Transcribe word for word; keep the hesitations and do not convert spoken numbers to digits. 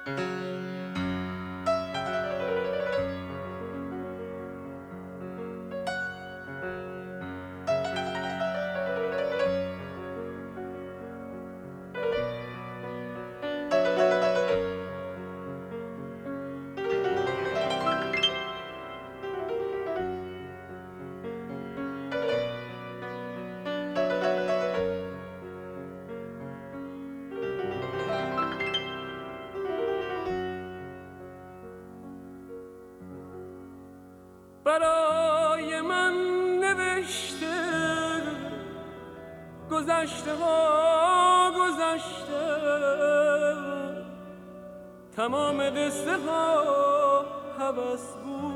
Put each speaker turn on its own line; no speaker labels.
برای من نوشته گذشته ها گذشته، تمام قصه ها هوس بود.